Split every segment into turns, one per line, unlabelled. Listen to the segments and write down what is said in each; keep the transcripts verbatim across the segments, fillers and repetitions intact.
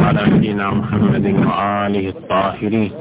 على نبينا محمد وآله الطاهرين.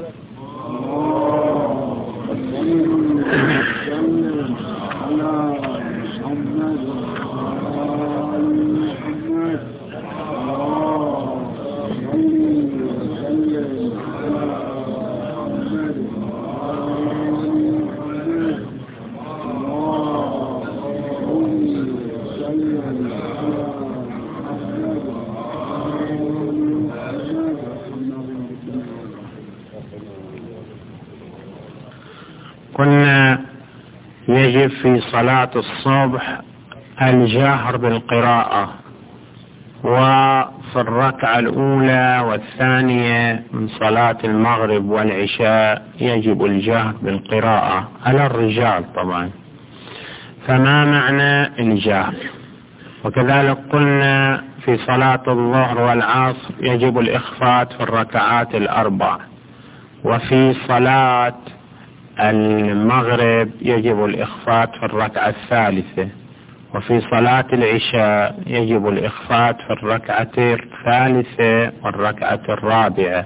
قلنا يجب في صلاة الصبح الجهر بالقراءة، وفي الركعة الأولى والثانية من صلاة المغرب والعشاء يجب الجهر بالقراءة على الرجال طبعا. فما معنى الجهر؟ وكذلك قلنا في صلاة الظهر والعصر يجب الإخفات في الركعات الأربع، وفي صلاة المغرب يجب الإخفات في الركعة الثالثة، وفي صلاة العشاء يجب الإخفات في الركعة الثالثة والركعة الرابعة.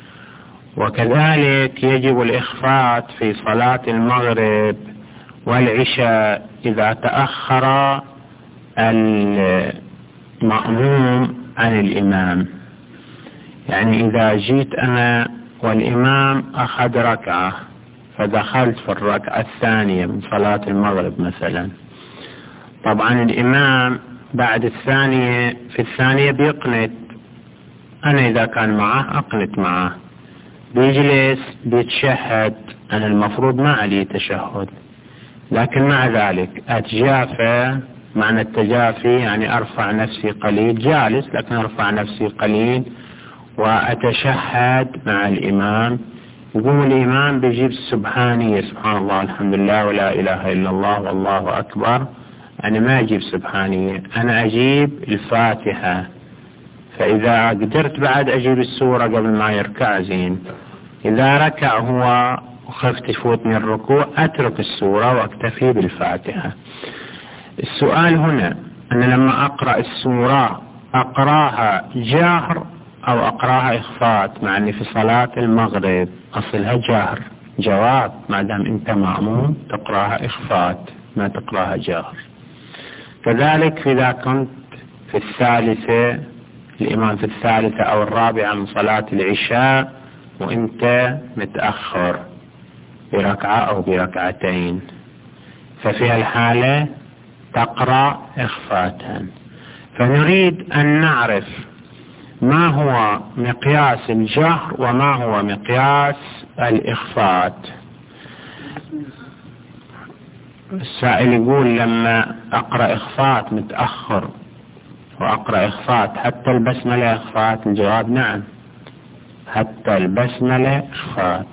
وكذلك يجب الإخفات في صلاة المغرب والعشاء إذا تأخر المأموم عن الإمام، يعني إذا جيت أنا والإمام أخذ ركعة فدخلت في الركعة الثانية من صلاة المغرب مثلا، طبعا الإمام بعد الثانية في الثانية بيقنت، أنا إذا كان معه أقنت معه، بيجلس بيتشهد، أنا المفروض ما علي تشهد، لكن مع ذلك أتجافى. معنى التجافي يعني أرفع نفسي قليل، جالس لكن أرفع نفسي قليل وأتشهد مع الإمام. يقوم الإمام بيجيب السبحانية، سبحان الله الحمد لله ولا إله إلا الله والله أكبر. أنا ما أجيب سبحانية، أنا أجيب الفاتحة. فإذا قدرت بعد أجيب السورة قبل ما يركع زين. إذا ركع هو وخفت يفوتني الركوع أترك السورة وأكتفي بالفاتحة. السؤال هنا أنا لما أقرأ السورة أقرأها جهر أو أقرأها إخفات، مع أني في صلاة المغرب أصلها جهر. جواب: ما دام أنت مأموم تقرأها إخفات ما تقرأها جهر. كذلك إذا كنت في الثالثة، الإمام في الثالثة أو الرابعة من صلاة العشاء وأنت متأخر بركعة أو بركعتين، ففي الحالة تقرأ إخفاتا. فنريد أن نعرف ما هو مقياس الجهر وما هو مقياس الإخفات. السائل يقول لما أقرأ إخفات متأخر وأقرأ إخفات حتى البسملة إخفات؟ الجواب: نعم، حتى البسملة إخفات.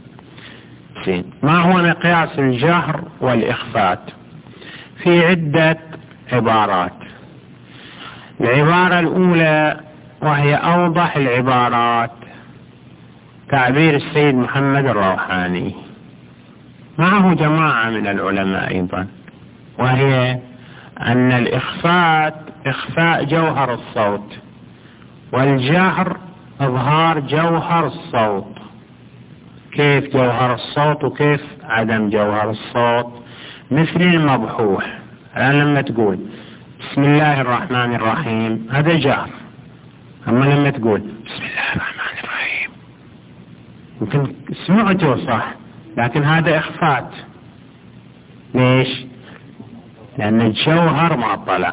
ما هو مقياس الجهر والإخفات؟ في عدة عبارات. العبارة الأولى وهي أوضح العبارات تعبير السيد محمد الروحاني، معه جماعة من العلماء أيضا، وهي أن الإخفات إخفاء جوهر الصوت، والجهر إظهار جوهر الصوت. كيف جوهر الصوت وكيف عدم جوهر الصوت؟ مثل المبحوح. الآن لما تقول بسم الله الرحمن الرحيم هذا جهر، أما لما تقول بسم الله الرحمن الرحيم يمكن سمعته صح لكن هذا إخفات. ليش؟ لأن الجوهر ما طلع.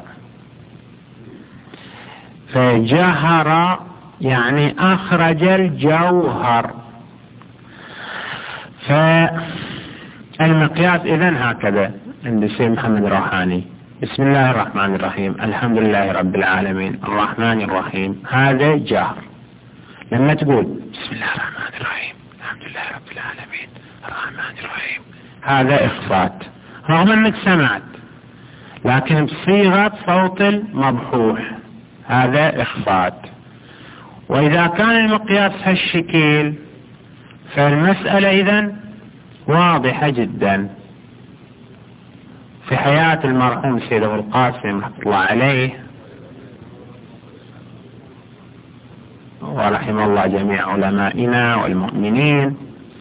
فجهر يعني أخرج الجوهر. فالمقياس إذن هكذا عند السيد محمد الروحاني: بسم الله الرحمن الرحيم، الحمد لله رب العالمين، الرحمن الرحيم، هذا جهر. لما تقول بسم الله الرحمن الرحيم، الحمد لله رب العالمين، الرحمن الرحيم، هذا إخفات، رغم أنك سمعت لكن بصيغة صوت المبحوح، هذا إخفات. وإذا كان المقياس هالشكل فالمسألة إذن واضحة جدا. في حياة المرحوم سيد أبو القاسم رحمة الله عليه ورحم الله جميع علمائنا والمؤمنين،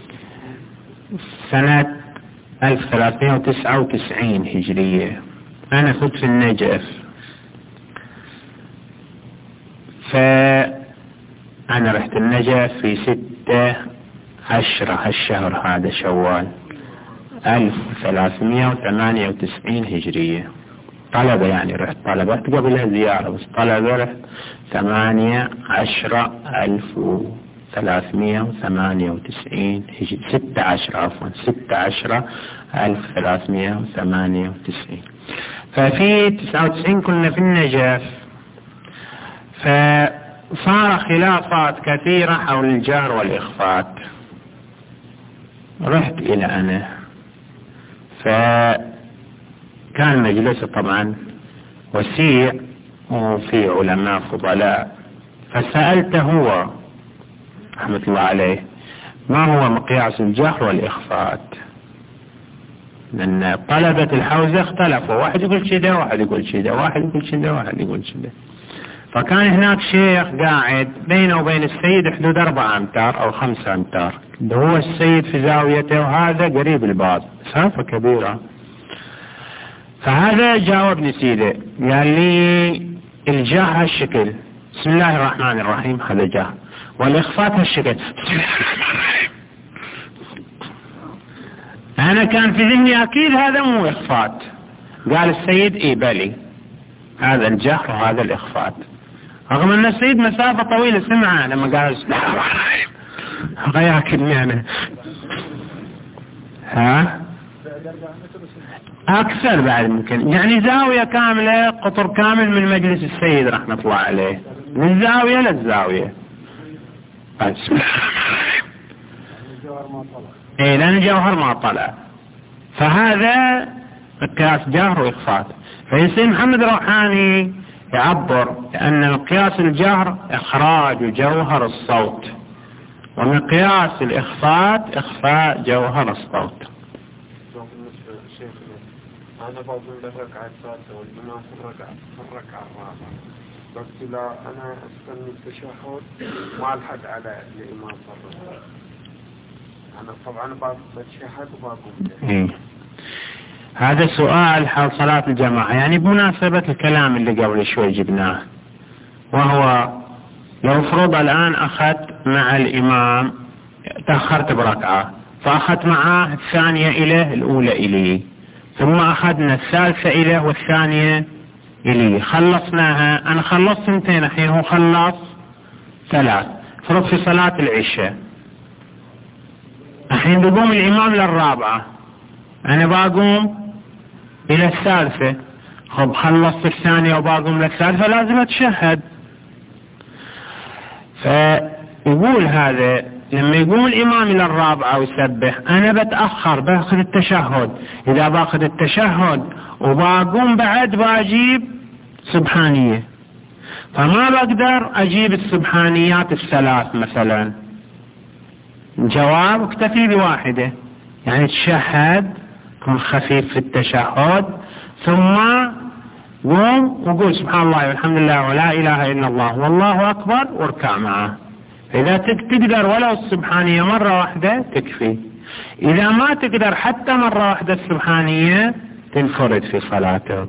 سنة ألف وثلاثمائة وتسعة وتسعين هجرية. أنا كنت في النجف، فأنا رحت النجف في ستة عشرة هالشهر هذا شوال ألف وثلاثمائة وثمانية وتسعين هجرية. طلبة يعني، رحت طلبة قبلها زيارة، بس طلبة رحت ثمانية عشرة ألف وثلاثمائة وثمانية وتسعين هجري، ستة عشرة عفوا ستة عشرة ألف وثلاثمائة وثمانية وتسعين. ففي تسعة وتسعين كنا في النجف، فصار خلافات كثيرة حول الجهر والإخفاء. رحت إلى أنا، فكان مجلس طبعا وسيع وفي علماء فضلاء، فسألته هو رحمة الله عليه ما هو مقياس الجهر والإخفاء، لأن طلبة الحوزة اختلفوا، واحد يقول كذا واحد يقول كذا واحد يقول كذا واحد يقول كذا. فكان هناك شيخ قاعد بينه وبين السيد حدود أربعة أمتار أو خمسة أمتار، هو السيد في زاويته وهذا قريب الباب، مسافة كبيرة. فهذا جاوبني سيدي، قال لي الجاه هالشكل بسم الله الرحمن الرحيم، هذا جاه، والإخفاء هالشكل بسم الله الرحمن الرحيم. أنا كان في ذهني أكيد هذا مو إخفاء. قال السيد إيه بلي، هذا الجهر وهذا الإخفاء، رغم أن السيد مسافة طويلة سمعه لما قال بسم الله الرحمن الرحيم. غياكني أنا ها أكثر بعد ممكن، يعني زاوية كاملة قطر كامل من مجلس السيد رحمة الله عليه، من زاوية للزاوية. بسم الله الرحمن الرحيم. إيه لأن الجوهر ما طلع، فهذا مقياس جهر وإخفاء. فيصير محمد روحاني يعبر لأن مقياس الجهر إخراج جوهر الصوت، ومقياس الإخفاء إخفاء جوهر الصوت.
أنا بقول له ركعة ثالثة والإمام في الركعة في الركعة الرابعة، بس لا أنا أستنى التشهد ما الحد على الإمام في الركعة. أنا طبعا بقول بتشهد وبقول
إيه. هذا سؤال حول صلاة الجماعة، يعني بمناسبة الكلام اللي قبل شوي جبناه، وهو لو فرض الآن أخذت مع الإمام، تأخرت بركعة فأخذت معاه الثانية إليه الأولى إليه، ثم أخذنا الثالثة إليه والثانية إليه، خلصناها. أنا خلصت سنتين، الحين هو خلص ثلاث. فرض في صلاة العشاء، الحين بقوم الإمام للرابعة، أنا بقوم إلى الثالثة، خب خلصت الثانية وبقوم للثالثة، لازم أتشهد. فيقول هذا لما يقوم الإمام إلى الرابعة ويسبح، أنا بتأخر باخذ التشهد، إذا باخذ التشهد وبقوم بعد بجيب سبحانية، فما بقدر أجيب السبحانيات الثلاث مثلا. الجواب اكتفي بواحدة، يعني تشهد كن خفيف في التشهد، ثم قوم وقول سبحان الله والحمد لله ولا إله إلا الله والله أكبر واركع معه. إذا تقدر ولو السبحانية مرة واحدة تكفي، إذا ما تقدر حتى مرة واحدة السبحانية تنفرد في صلاتك،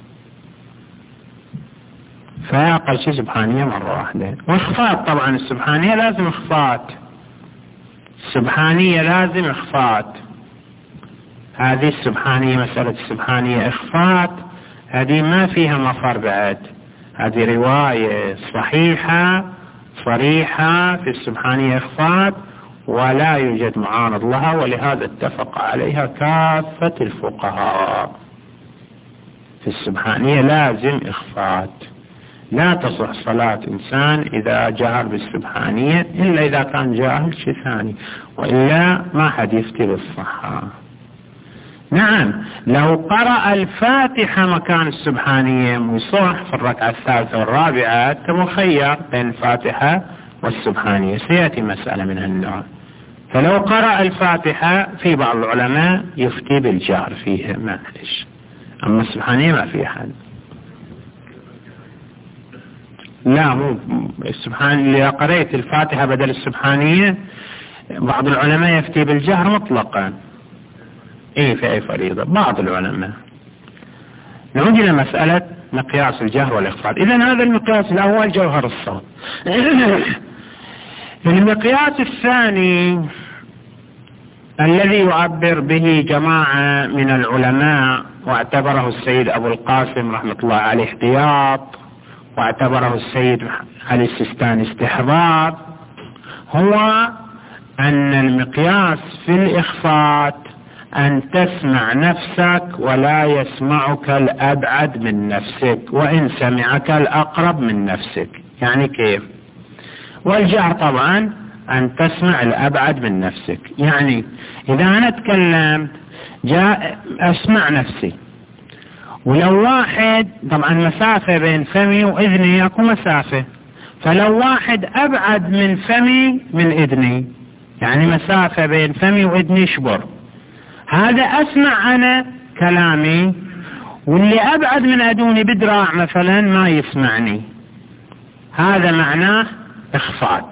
فأقل شيء سبحانية مرة واحدة. واخفاء طبعا السبحانية لازم اخفاء، السبحانية لازم اخفاء. هذه السبحانية مسألة السبحانية اخفاء هذه ما فيها مفر بعد، هذه رواية صحيحة صريحة في السبحانية إخفاء ولا يوجد معارض لها، ولهذا اتفق عليها كافة الفقهاء. في السبحانية لازم إخفاء، لا تصح صلاة إنسان إذا جهر بالسبحانية إلا إذا كان جاهل شيء ثاني، وإلا ما حد يفتي بالصحة. نعم لو قرأ الفاتحة مكان السبحانية ويصح في الركعة الثالثة والرابعة مخير بين الفاتحة والسبحانية، سيأتي مسألة من هالنوع. فلو قرأ الفاتحة في بعض العلماء يفتي بالجهر فيها معلش، أما السبحانية ما في أحد. لا مو السبحان. إذا قريت الفاتحة بدل السبحانية بعض العلماء يفتي بالجهر مطلقا. ايه في اي فريضة بعض العلماء. نعود الى مسألة مقياس الجهر والإخفاء. اذا هذا المقياس الاول جوهر الصوت. المقياس الثاني الذي يعبر به جماعة من العلماء واعتبره السيد ابو القاسم رحمة الله عليه احتياط واعتبره السيد علي السيستاني استحضار، هو أن المقياس في الإخفاء أن تسمع نفسك ولا يسمعك الأبعد من نفسك وإن سمعك الأقرب من نفسك. يعني كيف؟ والجهر طبعا أن تسمع الأبعد من نفسك. يعني إذا أنا تكلمت جاء أسمع نفسي، ولو واحد طبعا مسافة بين فمي وإذني أكو مسافة، فلو واحد أبعد من فمي من إذني يعني مسافة بين فمي وإذني شبر، هذا أسمع أنا كلامي، واللي أبعد من أدوني بدراع مثلا ما يسمعني. هذا معناه إخفاء.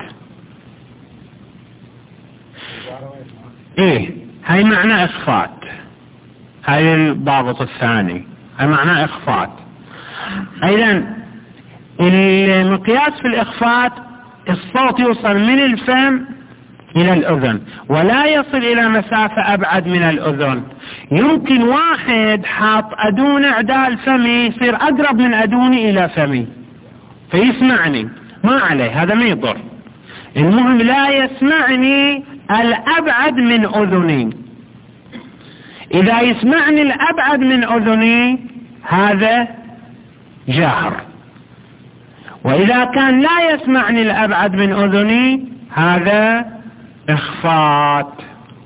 إيه هاي معناه إخفاء. هاي الضابط الثاني، هاي معناه إخفاء. أيضا المقياس في الإخفاء الصوت يوصل من الفم إلى الأذن ولا يصل إلى مسافة أبعد من الأذن. يمكن واحد حاط أدون عدال فمي يصير أقرب من أدوني إلى فمي فيسمعني، ما عليه، هذا ما يضر. المهم لا يسمعني الأبعد من أذني. إذا يسمعني الأبعد من أذني هذا جهر، وإذا كان لا يسمعني الأبعد من أذني هذا إخفاء.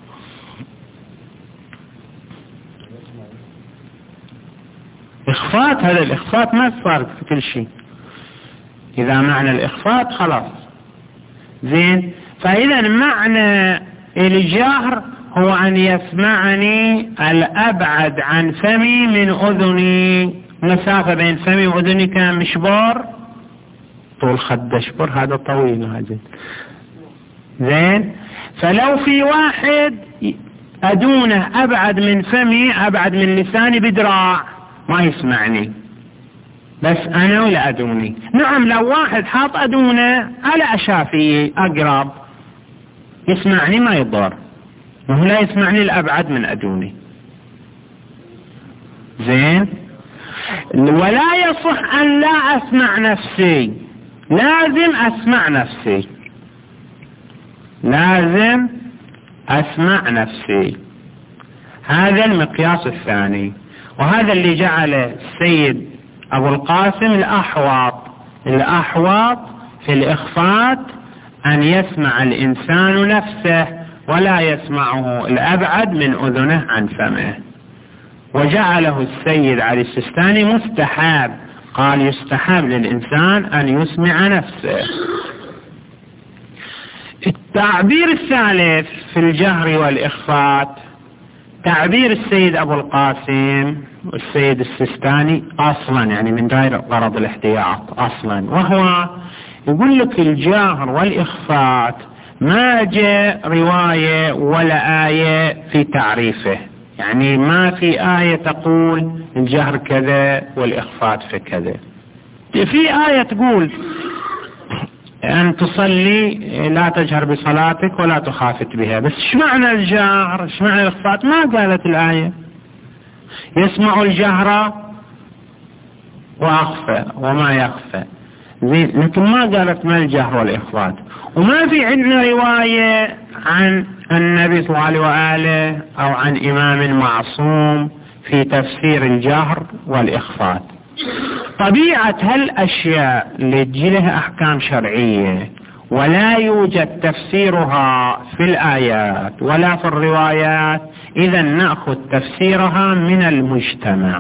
إخفاء هذا الإخفاء ما صار في كل شيء. إذا معنى الإخفاء خلاص زين. فإذا معنى الجهر هو أن يسمعني الأبعد عن فمي من أذني. مسافة بين فمي وأذني كان مشبار، طول خد شبر، هذا طويل هذا زين. فلو في واحد أدونه أبعد من فمي أبعد من لساني بدراع ما يسمعني، بس أنا ولا أدوني. نعم لو واحد حاط أدونه على أشافي أقرب يسمعني ما يضر، وهو لا يسمعني الأبعد من أدوني زين. ولا يصح أن لا أسمع نفسي، لازم أسمع نفسي، لازم أسمع نفسي. هذا المقياس الثاني، وهذا اللي جعل السيد أبو القاسم الأحوط. الأحوط في الإخفاء أن يسمع الإنسان نفسه ولا يسمعه الأبعد من أذنه عن فمه، وجعله السيد علي السيستاني مستحاب. قال يستحب للإنسان أن يسمع نفسه. التعبير الثالث في الجهر والإخفاء تعبير السيد أبو القاسم والسيد السيستاني أصلا، يعني من غير غرض الاحتياط أصلا، وهو يقول لك الجهر والإخفاء ما جاء رواية ولا آية في تعريفه. يعني ما في آية تقول الجهر كذا والإخفاء في كذا. في آية تقول أن تصلي لا تجهر بصلاتك ولا تخافت بها، بس ايش معنى الجهر ايش معنى الإخفاء؟ ما قالت الآية. يسمع الجهر وأخفى وما يخفى زين، لكن ما قالت ما الجهر والإخفاء. وما في عندنا رواية عن النبي صلى الله عليه وآله أو عن إمام معصوم في تفسير الجهر والإخفاء. طبيعة هالأشياء اللي تجي لها أحكام شرعية ولا يوجد تفسيرها في الآيات ولا في الروايات، إذا نأخذ تفسيرها من المجتمع.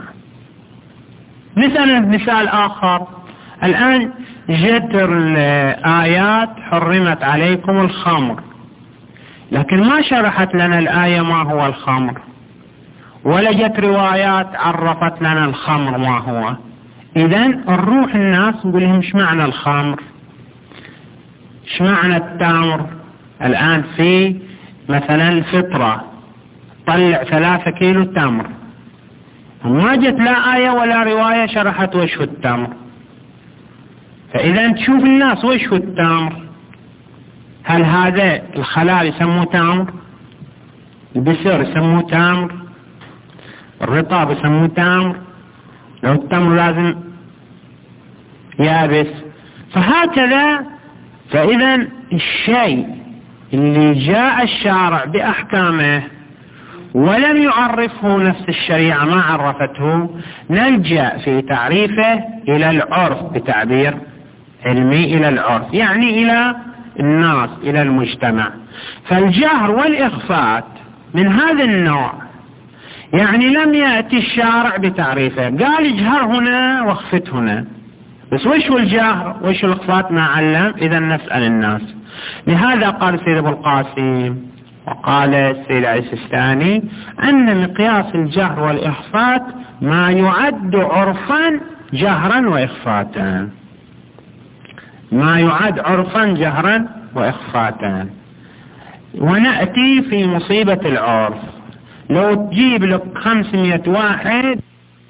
مثلا مثال آخر، الآن جت الآيات حرمت عليكم الخمر، لكن ما شرحت لنا الآية ما هو الخمر، ولا جت روايات عرفت لنا الخمر ما هو. إذن نروح الناس نقول لهم ايش معنى الخمر، ايش معنى التمر. الآن في مثلا الفطرة طلع ثلاثة كيلو تمر، ما جت لا آية ولا رواية شرحت وش هو التمر. فإذا تشوف الناس وش هو التمر، هل هذا الخلال يسموه تمر، البسر يسموه تمر، الرطاب يسموه تمر، لو التمر لازم يابس. فهكذا. فإذا الشيء اللي جاء الشارع بأحكامه ولم يعرفه نفس الشريعة ما عرفته، نلجأ في تعريفه إلى العرف، بتعبير علمي إلى العرف، يعني إلى الناس، إلى المجتمع. فالجهر والإخفاء من هذا النوع، يعني لم يأتي الشارع بتعريفه، قال اجهر هنا واخفت هنا، بس وش هو الجهر وش هو الإخفاء ما علم. إذا نسأل الناس. لهذا قال سيد أبو القاسم وقال السيد السيستاني أن مقياس الجهر والإخفاء ما يعد عرفا جهرا وإخفاء، ما يعد عرفا جهرا وإخفاء. ونأتي في مصيبة العرف، لو تجيب لك خمسمائة واحد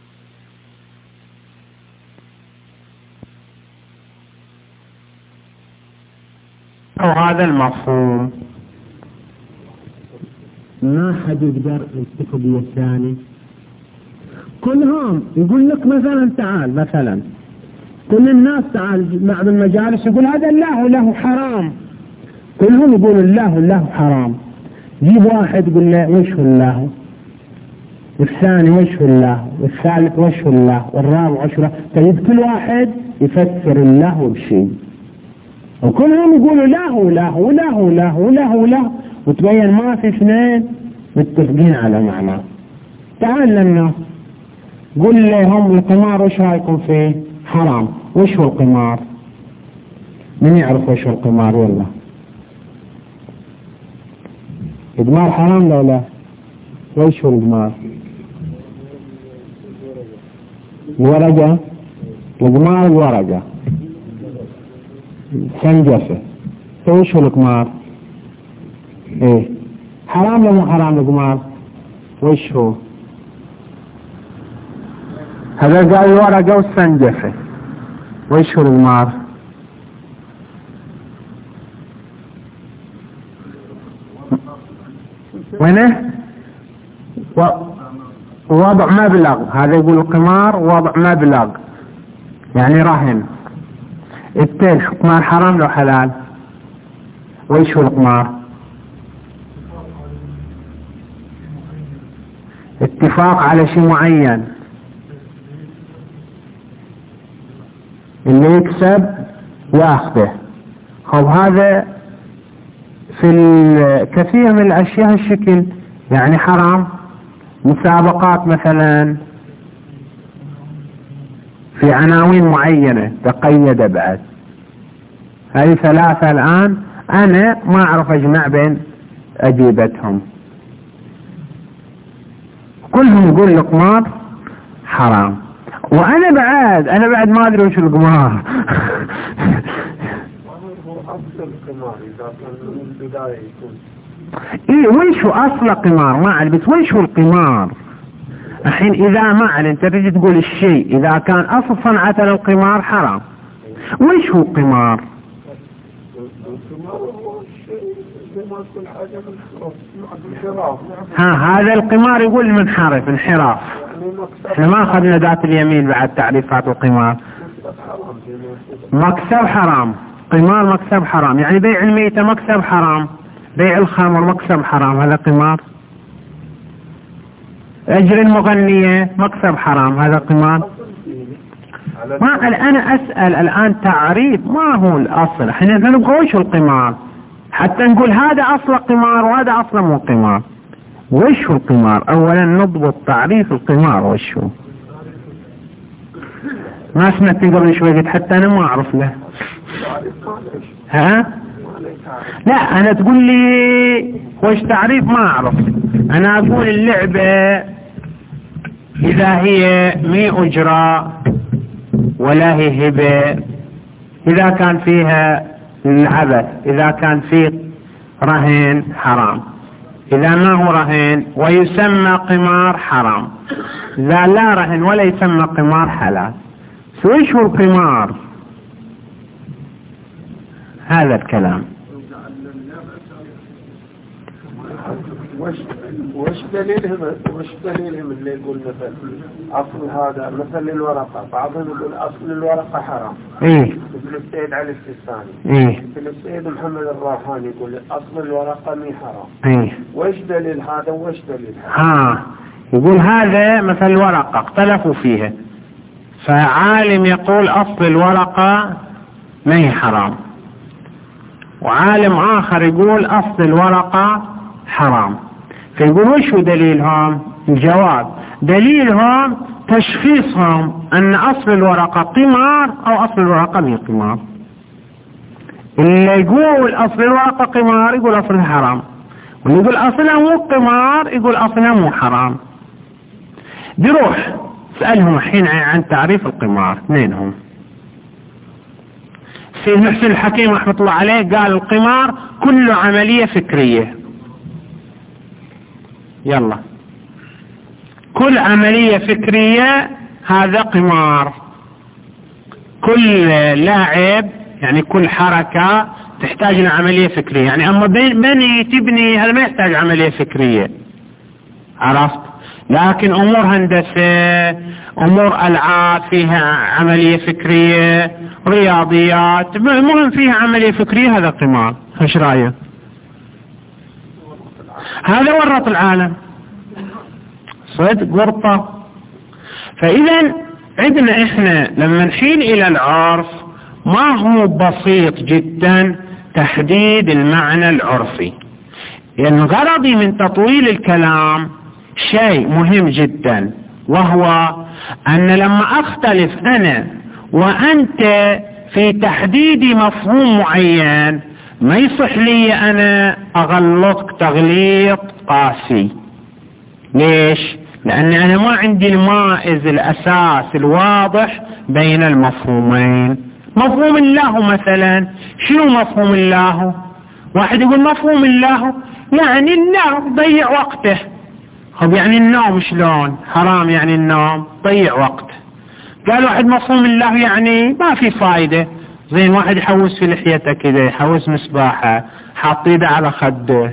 أو هذا المفهوم، ما حد يقدر يتفق بالثاني. كلهم يقول لك مثلا تعال، مثلا كل الناس تعال بعض المجالس يقول هذا الله وله حرام، كلهم يقولوا الله وله حرام. جيب واحد يقول له وش هو الله، والثاني وش هو الله، والثالث وش هو الله، والرابع وش هو الله. تجد كل واحد يفسر الله بشيء، وكلهم يقولوا له له له له له له، وتبين ما في اثنين متفقين على معنى. تعال للناس قل لهم القمار وش رايكم فيه؟ حرام. وش هو القمار؟ من يعرف وش هو القمار؟ والله القمار حرام لو لا؟ وش هو القمار؟ الورقة، القمار الورقة سنجفة. وش هو القمار؟ ايه حرام لو مو حرام القمار؟ وش هو؟ هذا قال الورقة والسنجفة. وش هو القمار؟ وينه؟ ووضع مبلغ، هذا يقول القمار وضع مبلغ يعني رهن. التين قمار حرام لو حلال؟ وش هو القمار؟ اتفاق على شيء معين، اللي يكسب ياخذه. خب هذا في الكثير من الاشياء الشكل يعني حرام. مسابقات مثلا في عناوين معينة تقيد بعد، هذه ثلاثة الآن أنا ما أعرف أجمع بين أجيبتهم. كلهم يقول القمار حرام، وأنا بعد أنا بعد ما أدري وش القمار. إيه وش هو أصل قمار؟ ما أعرف، بس وش هو القمار الحين؟ إذا ما أعلم أنت تجي تقول الشيء إذا كان أصل صنعة القمار حرام، وش هو القمار؟ ها هذا القمار يقول منحرف انحراف. احنا ما أخذنا ذات اليمين بعد تعريفات القمار. مكسب حرام، قمار مكسب حرام، يعني بيع الميتة مكسب حرام، بيع الخمر مكسب حرام، هذا قمار. أجر المغنية مكسب حرام، هذا قمار. ما أنا أسأل الآن تعريف ما هو الأصل. احنا نبغى وش القمار حتى نقول هذا أصل قمار وهذا أصل مو قمار. وش هو القمار؟ أولا نضبط تعريف القمار وش هو. ما سمعت قبل شوي قلت حتى أنا ما أعرف له. ها لا أنا تقول لي وش تعريف ما أعرف. أنا أقول اللعبة إذا هي مي أجرة ولا هي هبة، إذا كان فيها العبث، إذا كان فيه رهن حرام، إذا ما هو رهن ويسمى قمار حرام، إذا لا رهن ولا يسمى قمار حلال. سو إيش هو القمار؟ هذا الكلام.
وش دليلهم وش دليلهم اللي يقول مثل أصل هذا مثل الورقة، بعضهم يقول أصل الورقة حرام.
إيه.
مثل السيد علي السيستاني.
إيه.
مثل السيد محمد الراحاني يقول أصل الورقة مي حرام.
إيه.
وش دليل هذا وش دليل هذا؟
ها يقول هذا مثل الورقة اختلفوا فيها، فعالم يقول أصل الورقة ما هي حرام، وعالم آخر يقول أصل الورقة حرام. فيقول وش هو دليلهم؟ الجواب دليلهم تشخيصهم أن أصل الورقة قمار أو أصل الورقة مي قمار. اللي يقول أصل الورقة قمار يقول أصلها حرام، واللي يقول أصلها مو قمار يقول أصلها مو حرام. بيروح سألهم الحين عن تعريف القمار. اثنينهم سيد محسن الحكيم رحمة الله عليه قال القمار كل عملية فكرية. يلا، كل عملية فكرية هذا قمار. كل لاعب يعني كل حركة تحتاج إلى عملية فكرية، يعني أما بني تبني هذا ما يحتاج عملية فكرية، عرفت؟ لكن أمور هندسة، أمور ألعاب فيها عملية فكرية، رياضيات مهم فيها عملية فكرية، هذا قمار. ايش رأيك؟ هذا ورط العالم صدق ورطة. فإذا عندنا إحنا لما نحين إلى العرف ما هو بسيط جدا تحديد المعنى العرفي، لأن غرضي من تطويل الكلام شيء مهم جدا، وهو أن لما أختلف أنا وأنت في تحديد مفهوم معين ما يصح لي أنا أغلطك تغليط قاسي. ليش؟ لأن أنا ما عندي المائز الأساس الواضح بين المفهومين. مفهوم الله مثلا، شنو مفهوم الله؟ واحد يقول مفهوم الله يعني النوم ضيع وقته. طب يعني النوم شلون؟ حرام يعني النوم ضيع وقته. قال واحد مفهوم الله يعني ما في فايدة، زين واحد يحوس في لحيته كذا، يحوس مسباحة، حاط يده على خده،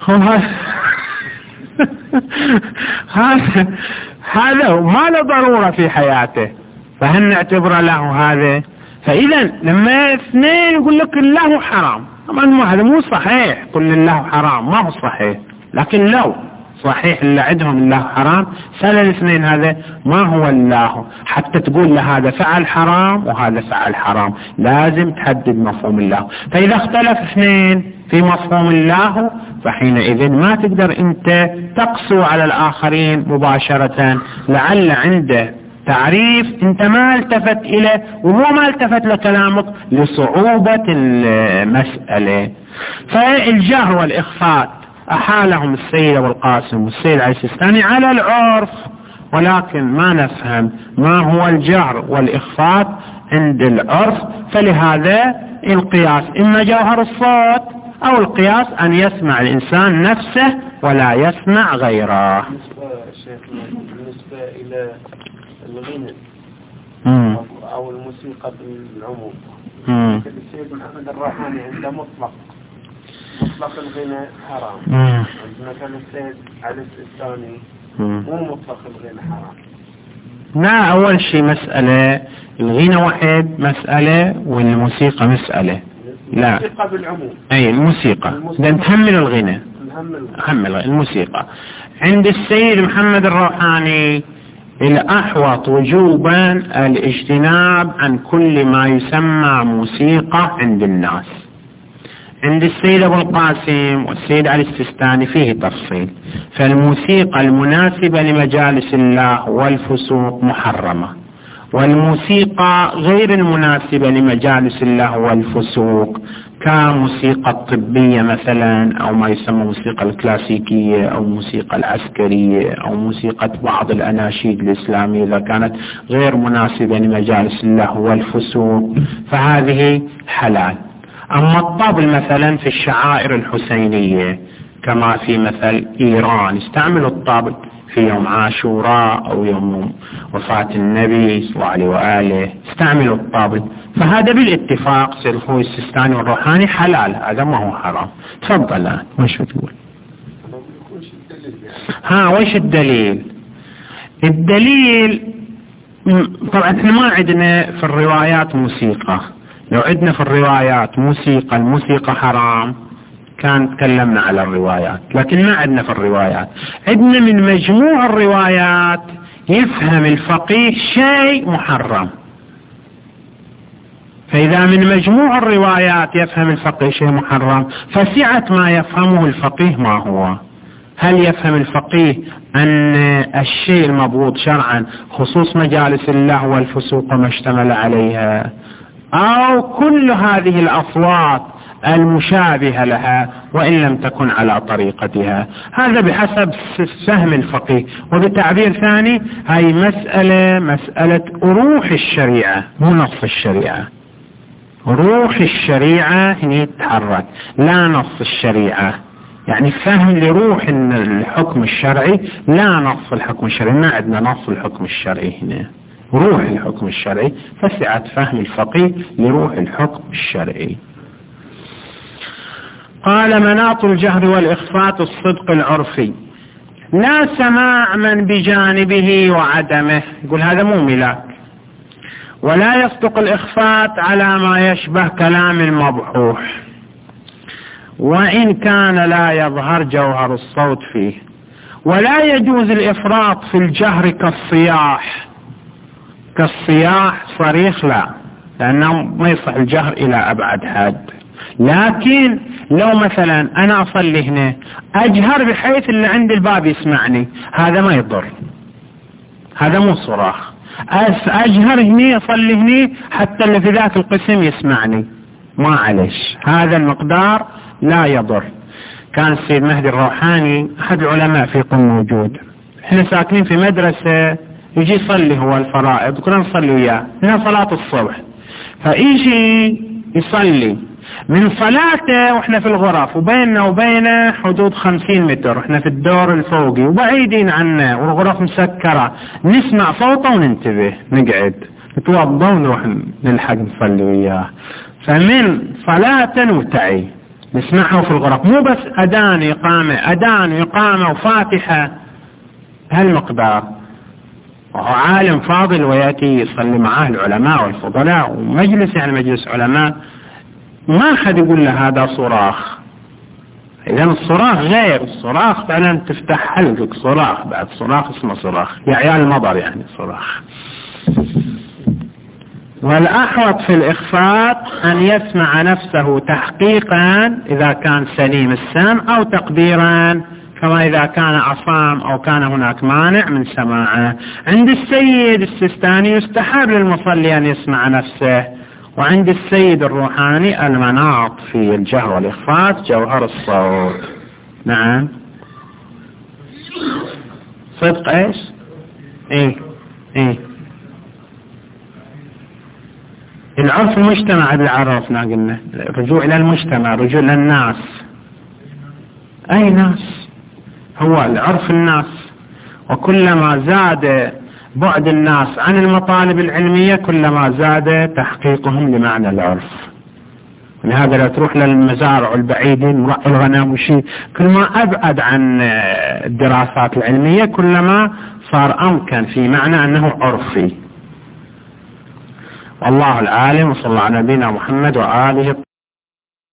هذا هذا ما له ضرورة في حياته، فهل نعتبره له هذا؟ فإذا لما اثنين يقول لك الله حرام، طبعا هذا مو صحيح، كل الله حرام ما هو صحيح، لكن لو صحيح اللي عندهم الله حرام سأل الاثنين هذا ما هو الله، حتى تقول له هذا فعل حرام وهذا فعل حرام، لازم تحدد مفهوم الله. فإذا اختلف اثنين في مفهوم الله فحينئذ ما تقدر انت تقسو على الآخرين مباشرة، لعل عنده تعريف انت ما التفت اليه وهو ما التفت لكلامك لصعوبة المسألة. فالجهر والإخفاء أحالهم السيد أبو القاسم والسيد علي السيستاني على العرف، ولكن ما نفهم ما هو الجهر والإخفاء عند العرف. فلهذا القياس إما جوهر الصوت أو القياس أن يسمع الإنسان نفسه ولا يسمع غيره.
بالنسبة إلى الغنى أو الموسيقى بالعموم، السيد محمد الراحاني عنده مطلق مطلق الغنى حرام، مثلا السيد علي السيستاني مو مطلق الغنى حرام.
لا، أول شيء مسألة الغنى واحد مسألة والموسيقى مسألة. لا،
الموسيقى بالعموم،
أي الموسيقى لأن تحمل الغنى، تحمل الموسيقى. عند السيد محمد الروحاني الأحوط وجوبا الاجتناب عن كل ما يسمى موسيقى عند الناس. عند السيد أبو القاسم والسيد علي السيستاني فيه تفصيل، فالموسيقى المناسبة لمجالس الله والفسوق محرمة، والموسيقى غير المناسبة لمجالس الله والفسوق كموسيقى الطبية مثلا، أو ما يسمى موسيقى الكلاسيكية، أو موسيقى العسكرية، أو موسيقى بعض الأناشيد الإسلامية إذا كانت غير مناسبة لمجالس اللهو والفسوق فهذه حلال. أما الطبل مثلا في الشعائر الحسينية كما في مثل إيران يستعملوا الطبل في يوم عاشوراء أو يوم وفاة النبي صلى الله عليه وآله استعملوا الطبل، فهذا بالاتفاق سيد الخوي السيستاني والروحاني حلال، هذا ما هو حرام. تفضل الآن وش بتقول؟ ها وش الدليل؟ الدليل طبعا احنا ما عندنا في الروايات موسيقى، لو عندنا في الروايات موسيقى الموسيقى حرام كان تكلمنا على الروايات، لكن ما عندنا في الروايات. عندنا من مجموع الروايات يفهم الفقيه شيء محرم، فإذا من مجموع الروايات يفهم الفقيه شيء محرم فسعة ما يفهمه الفقيه ما هو. هل يفهم الفقيه أن الشيء المضبوط شرعا خصوص مجالس اللهو والفسوق وما اشتمل عليها، أو كل هذه الأصوات المشابهة لها وإن لم تكن على طريقتها؟ هذا بحسب فهم الفقيه. وبتعبير ثاني هاي مسألة مسألة روح الشريعة مو نص الشريعة. روح الشريعة هنا تتحرك لا نص الشريعة، يعني فهم لروح الحكم الشرعي لا نص الحكم الشرعي. ما عندنا نص الحكم الشرعي هنا، روح الحكم الشرعي، فسعة فهم الفقيه لروح الحكم الشرعي. قال مناط الجهر والإخفاء الصدق العرفي، لا سماع من بجانبه وعدمه، يقول هذا مو ملاك، ولا يصدق الإخفاء على ما يشبه كلام المبحوح، وإن كان لا يظهر جوهر الصوت فيه، ولا يجوز الإفراط في الجهر كالصياح. كالصياح صريخ لا، لأنه ما يصح الجهر إلى أبعد حد. لكن لو مثلا أنا أصلي هنا أجهر بحيث اللي عند الباب يسمعني، هذا ما يضر، هذا مو صراخ. أجهر هنا أصلي هنا حتى اللي في ذاك القسم يسمعني، ما عليش، هذا المقدار لا يضر. كان السيد مهدي الروحاني أحد العلماء في قم موجود، احنا ساكنين في مدرسة، يجي يصلي هو الفرائض كنا نصلي وياه هنا صلاة الصبح، فيجي يصلي من صلاته واحنا في الغرف وبيننا وبينه حدود خمسين متر، احنا في الدور الفوقي وبعيدين عنه والغرف مسكرة، نسمع صوته وننتبه نقعد نتوضا ونروح نلحق نصلي وياه. فمن صلاة وتعي نسمعه في الغرف، مو بس أذان إقامة أذان إقامة وفاتحة، هالمقدار. وهو عالم فاضل ويأتي يصلي معاه العلماء والفضلاء ومجلس يعني مجلس علماء، ما حد يقول له هذا صراخ. إذن الصراخ غير الصراخ، فعلا تفتح حلقك صراخ، بعد صراخ اسمه صراخ يا عيال المضر يعني صراخ. والأحوط في الإخفاء أن يسمع نفسه تحقيقا إذا كان سليم السمع، أو تقديرا كما إذا كان عصام أو كان هناك مانع من سماعه. عند السيد السيستاني يستحب للمصلي أن يسمع نفسه، وعند السيد الروحاني المناط في الجهر والإخفاء جوهر الصوت. نعم صدق ايش؟ ايه ايه العرف المجتمع اللي عرفنا قلنا رجوع الى المجتمع، رجوع للناس. اي ناس؟ هو العرف الناس، وكلما زاد بعد الناس عن المطالب العلمية كلما زاد تحقيقهم لمعنى العرف. لهذا لا تروح للمزارع البعيدين مرعي الغنم وشي، كل ما أبعد عن الدراسات العلمية كلما صار أمكن في معنى أنه عرفي. والله العالم، وصلى الله على نبينا محمد وآله.